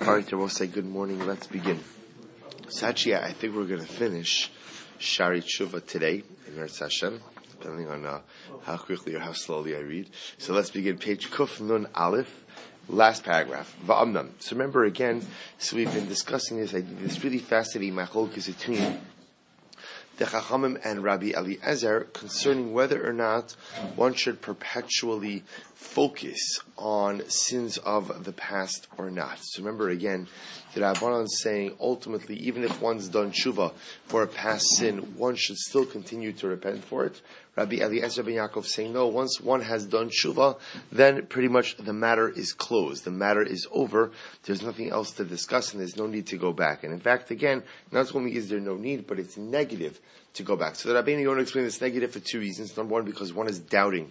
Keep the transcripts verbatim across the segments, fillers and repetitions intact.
All right, I will say good morning. Let's begin. So actually, I think we're going to finish Shari Tshuva today in Eretz Hashem, depending on uh, how quickly or how slowly I read. So let's begin. Page Kuf Nun Aleph, last paragraph. Va'amnam. So remember again, so we've been discussing this idea, this really fascinating machlokes between the Chachamim and Rabbi Eliezer concerning whether or not one should perpetually focus on sins of the past or not. So remember again, the Rabbanan is saying ultimately, even if one's done tshuva for a past sin, one should still continue to repent for it. Rabbi Eliezer ben Yaakov saying no, once one has done tshuva, then pretty much the matter is closed. The matter is over. There's nothing else to discuss and there's no need to go back. And in fact, again, not only is there no need, but it's negative to go back. So the Rabbeinu Yonah explained this negative for two reasons. Number one, because one is doubting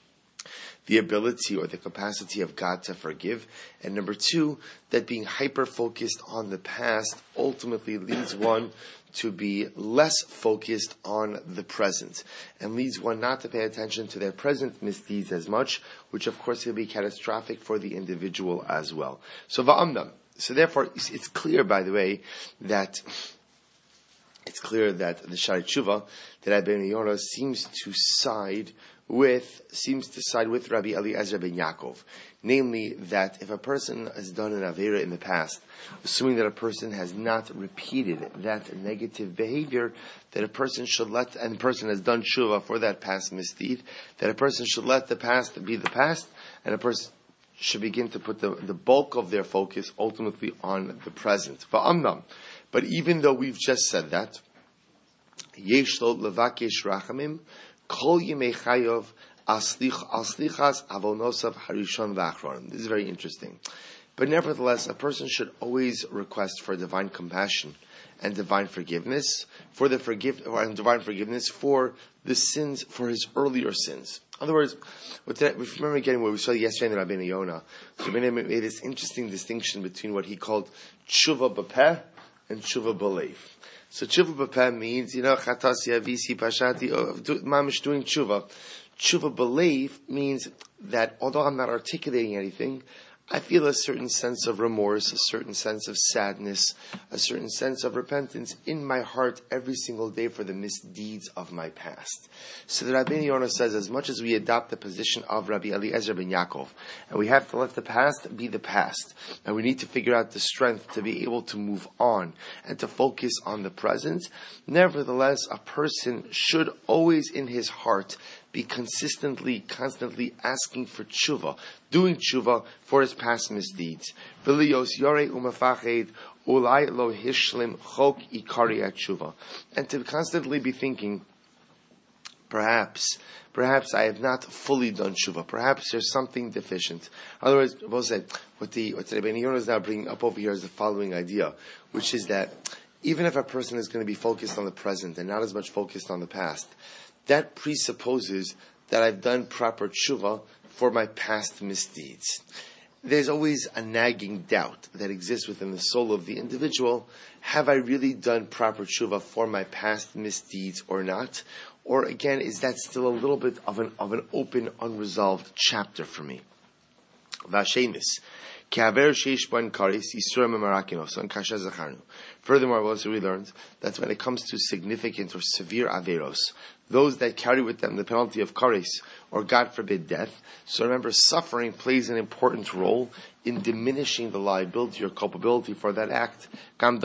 the ability or the capacity of God to forgive. And number two, that being hyper-focused on the past ultimately leads one to be less focused on the present and leads one not to pay attention to their present misdeeds as much, which of course will be catastrophic for the individual as well. So va'amnam. So therefore, it's clear, by the way, that it's clear that the Shari Tshuva, that Rabbeinu Yonah seems to side with, seems to side with Rabbi Eliezer ben Yaakov. Namely, that if a person has done an Avera in the past, assuming that a person has not repeated that negative behavior, that a person should let, and the person has done tshuva for that past misdeed, that a person should let the past be the past, and a person should begin to put the, the bulk of their focus ultimately on the present. Va'amnam. But even though we've just said that, yesh lo levakesh rachamim, kol yemei chayov aslichas avonosav harishon v'achronim. This is very interesting. But nevertheless, a person should always request for divine compassion and divine forgiveness for the forgive or and divine forgiveness for the sins, for his earlier sins. In other words, what that, if you remember again what we saw yesterday in the Rabbeinu Yonah, Rabbeinu made this interesting distinction between what he called tshuva b'peh and tshuva b'leiv. So tshuva b'peh means, you know, chatas yavisi pashati, mamish doing tshuva. Tshuva b'leiv means that although I'm not articulating anything, I feel a certain sense of remorse, a certain sense of sadness, a certain sense of repentance in my heart every single day for the misdeeds of my past. So the Rabbeinu Yonah says, as much as we adopt the position of Rabbi Eliezer ben Yaakov, and we have to let the past be the past, and we need to figure out the strength to be able to move on and to focus on the present, nevertheless, a person should always in his heart be consistently, constantly asking for tshuva, doing tshuva for his past misdeeds. And to constantly be thinking, perhaps, perhaps I have not fully done tshuva. Perhaps there's something deficient. Otherwise, we'll say, what the, what the Rabbeinu Yonah is now bringing up over here is the following idea, which is that even if a person is going to be focused on the present and not as much focused on the past, that presupposes that I've done proper tshuva for my past misdeeds. There's always a nagging doubt that exists within the soul of the individual. Have I really done proper tshuva for my past misdeeds or not? Or again, is that still a little bit of an of an open, unresolved chapter for me? Vashemis. Furthermore, also we learned that when it comes to significant or severe averos, those that carry with them the penalty of kares, or God forbid death, so remember, suffering plays an important role in diminishing the liability or culpability for that act. David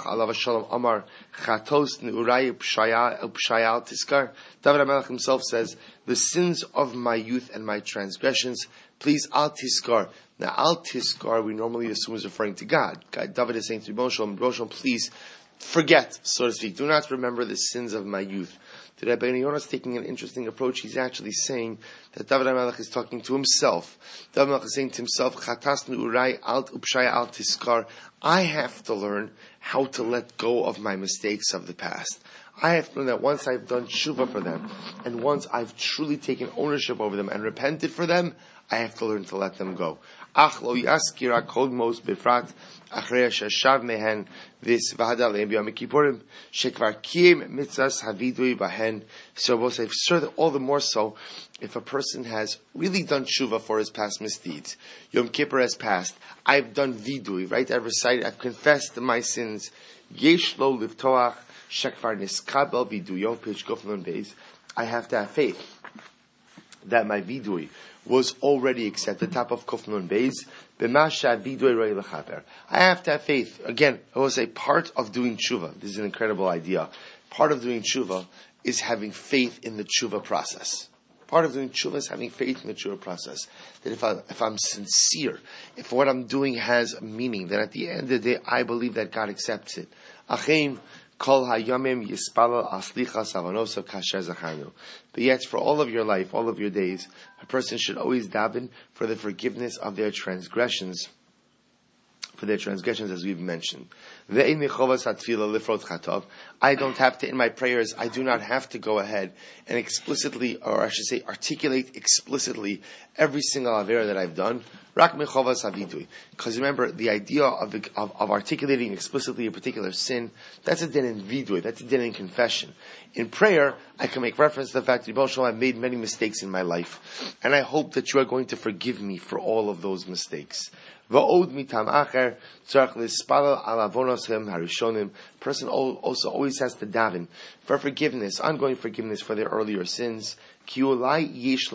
HaMelech himself says, the sins of my youth and my transgressions, please al tiskar. Now, al tiskar, we normally assume is referring to God. God. David is saying to Moshe, Moshe, please forget, so to speak. Do not remember the sins of my youth. The Rabbeinu Yonah is taking an interesting approach. He's actually saying that David HaMelech is talking to himself. David HaMelech is saying to himself, Chatasnu urai alt upshaya al tiskar. I have to learn how to let go of my mistakes of the past. I have to learn that once I've done tshuva for them, and once I've truly taken ownership over them and repented for them, I have to learn to let them go. Ach lo yaskir hakodmos befrat achrei sheshav mehen this v'hada leim b'yom kippurim shekvar kiyem mitzvahs havidui bahen. So we'll say, sir, all the more so if a person has really done tshuva for his past misdeeds. Yom Kippur has passed. I've done vidui, right? I've recited, I've confessed my sins. Yesh lo livtoach shekvar niskabel viduyo page gofnon beis. I have to have faith that my vidui was already accepted. Top of Kufnun Beis. I have to have faith. Again, I will say part of doing tshuva. This is an incredible idea. Part of doing tshuva is having faith in the tshuva process. Part of doing tshuva is having faith in the tshuva process. That if, I, if I'm sincere, if what I'm doing has meaning, then at the end of the day, I believe that God accepts it. Achim, Kol hayomim yispalal aslichas avanosav kasher zachanu. But yet, for all of your life, all of your days, a person should always daven for the forgiveness of their transgressions, for their transgressions, as we've mentioned. I don't have to, in my prayers, I do not have to go ahead and explicitly, or I should say, articulate explicitly every single avera that I've done. Because remember, the idea of, of of articulating explicitly a particular sin, that's a din in vidui, that's a din in confession. In prayer, I can make reference to the fact that I've made many mistakes in my life, and I hope that you are going to forgive me for all of those mistakes. Person also always has to daven for forgiveness, ongoing forgiveness for their earlier sins. This is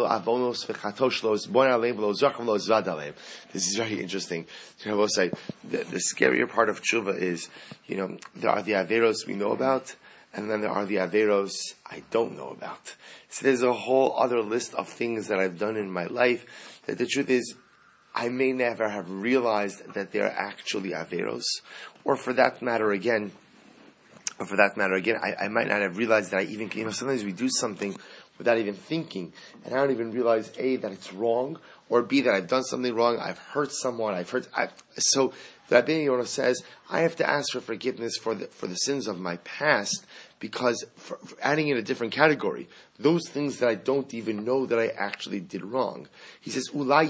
very interesting. I will say the, the scarier part of tshuva is, you know, there are the averos we know about, and then there are the averos I don't know about. So there's a whole other list of things that I've done in my life that the truth is, I may never have realized that they're actually averos, or for that matter again, or for that matter again, I, I might not have realized that I even, you know, sometimes we do something without even thinking, and I don't even realize A, that it's wrong, or B, that I've done something wrong, I've hurt someone, I've hurt, I've, so Rabbi Yonah says, I have to ask for forgiveness for the, for the sins of my past, because for, for adding in a different category, those things that I don't even know that I actually did wrong. He says, there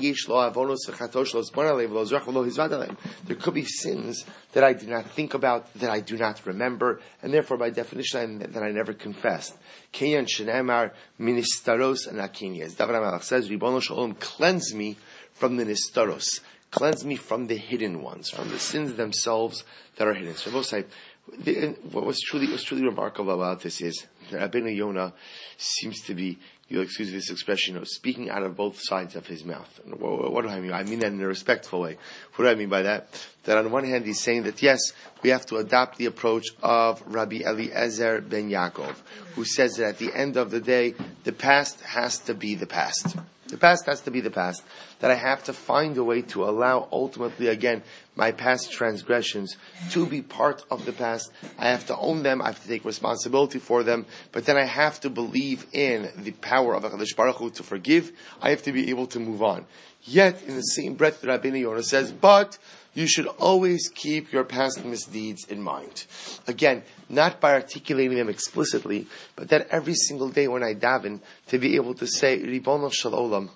could be sins that I did not think about, that I do not remember, and therefore by definition that I never confessed. Kenyan shenemar ministaros anakini. As David HaMelech says, Ribono Shalom, cleanse me from the nistaros. Cleanse me from the hidden ones, from the sins themselves that are hidden. So both say, what was truly, what's truly remarkable about this is that Rabbeinu Yonah seems to be, you'll excuse this expression, you know, speaking out of both sides of his mouth. And what, what do I mean? I mean that in a respectful way. What do I mean by that? That on one hand he's saying that yes, we have to adopt the approach of Rabbi Eliezer ben Yaakov, who says that at the end of the day, the past has to be the past. The past has to be the past. That I have to find a way to allow, ultimately, again, my past transgressions to be part of the past. I have to own them. I have to take responsibility for them. But then I have to believe in the power of HaKadosh Baruch Hu to forgive. I have to be able to move on. Yet, in the same breath, Rabbeinu Yonah says, but you should always keep your past misdeeds in mind. Again, not by articulating them explicitly, but that every single day when I daven, to be able to say, Ribono Shel Olam,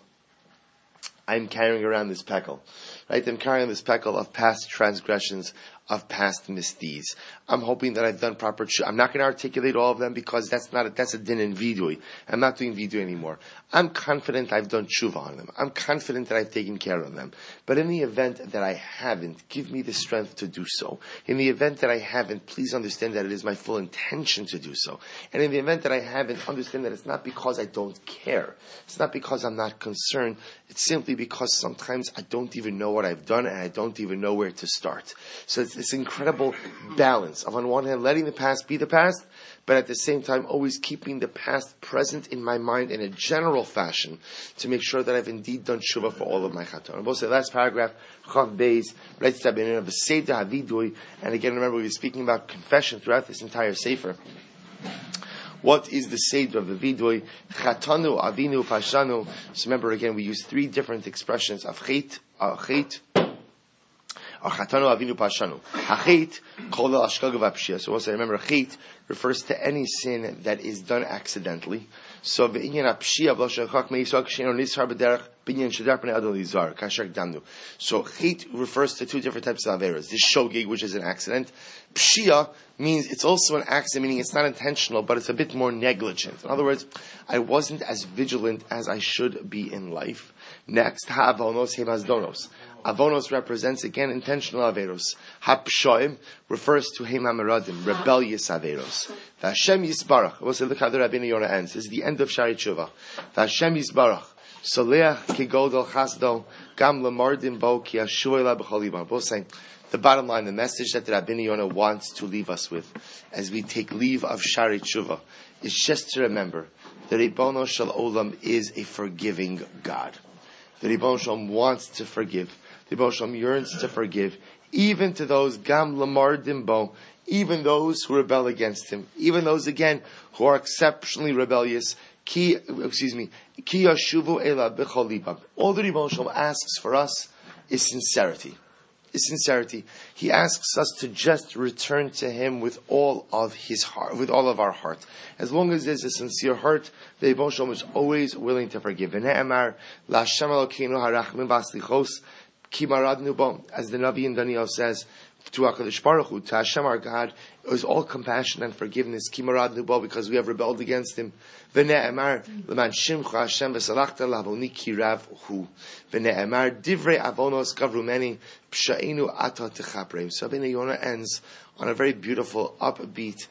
I'm carrying around this peckle. Right? I'm carrying this peckle of past transgressions, of past misdeeds. I'm hoping that I've done proper tshuva. I'm not going to articulate all of them because that's not a, that's a din in vidui. I'm not doing vidui anymore. I'm confident I've done tshuva on them. I'm confident that I've taken care of them. But in the event that I haven't, give me the strength to do so. In the event that I haven't, please understand that it is my full intention to do so. And in the event that I haven't, understand that it's not because I don't care. It's not because I'm not concerned. It's simply because sometimes I don't even know what I've done and I don't even know where to start. So it's this incredible balance of, on one hand, letting the past be the past, but at the same time, always keeping the past present in my mind in a general fashion to make sure that I've indeed done tshuva for all of my chaton. And both the last paragraph, Chav Beis, writes to Rabbeinu of the Seder Havidui, and again, remember, we were speaking about confession throughout this entire sefer. What is the Seder of the Vidui? Chatanu, Avinu, Pashanu. So remember, again, we use three different expressions of chet, uh, chet, Or chatanu avinu pashanu. Hachait kol ashkaga v'apshia. So also remember, chait refers to any sin that is done accidentally. So v'inyan apshia v'loshachak meisok she'eno nishar b'derech b'inyan shedar p'nei adon lizar kasher damnu. So chait refers to two different types of averos. This shogeg, which is an accident. Pshia means it's also an accident, meaning it's not intentional, but it's a bit more negligent. In other words, I wasn't as vigilant as I should be in life. Next, ha'avonos hemazdonos. Avonos represents, again, intentional averos. Ha'pshoim refers to hemameradim, rebellious averos. V'Hashem yisbarach. We'll say, look how the Rabbeinu Yonah ends. This is the end of Shari Tshuva. V'Hashem yisbarach. Soleach kigodol chasdo, gam lamardim bo ki ashuela b'chol liban. Both saying, the bottom line, the message that the Rabbeinu Yonah wants to leave us with, as we take leave of Shari Tshuva, is just to remember that Ribono Shel Olam is a forgiving God. The Ribono Shel Olam wants to forgive. The Ribono Shel Olam yearns to forgive, even to those Gam Lamar Dimbo, even those who rebel against Him, even those again who are exceptionally rebellious. Ki, excuse me, Ki Yashuvu Ela B'chol Libam. All the Ribono Shel Olam asks for us is sincerity. Is sincerity. He asks us to just return to Him with all of His heart, with all of our heart. As long as there's a sincere heart, the Ribono Shel Olam is always willing to forgive. V'ne'emar la'Hashem Elokeinu harachmim v'aslichos ki maradnu bo. As the Navi in Daniel says, to HaKadosh Baruch Hu, to Hashem our God, it was all compassion and forgiveness, ki maradnu bo, because we have rebelled against Him. V'ne'emar l'man shimcha Hashem v'salachta l'avoni ki rav hu. V'ne'emar divrei avonos gavru meni psha'inu ata techapreim. So Rabbeinu Yonah ends on a very beautiful, upbeat,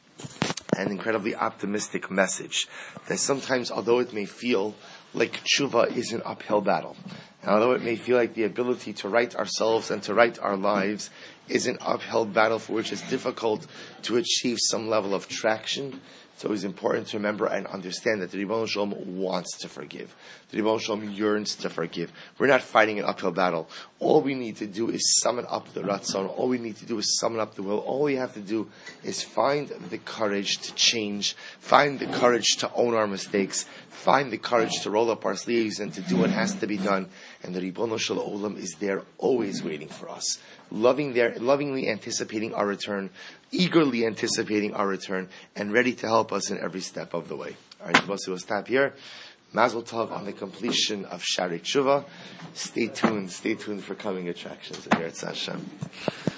and incredibly optimistic message. That sometimes, although it may feel like tshuva is an uphill battle, and although it may feel like the ability to right ourselves and to right our lives is an uphill battle for which it's difficult to achieve some level of traction, it's always important to remember and understand that the Ribono Shel Olam wants to forgive. The Ribono Shel Olam yearns to forgive. We're not fighting an uphill battle. All we need to do is summon up the Ratzon. All we need to do is summon up the will. All we have to do is find the courage to change, find the courage to own our mistakes, find the courage to roll up our sleeves and to do what has to be done. And the Ribono Shel Olam is there, always waiting for us, loving there, lovingly anticipating our return, eagerly anticipating our return, and ready to help us in every step of the way. All right, we'll stop here. Mazel tov on the completion of Shari Tshuva. Stay tuned. Stay tuned for coming attractions in Eretz Hashem.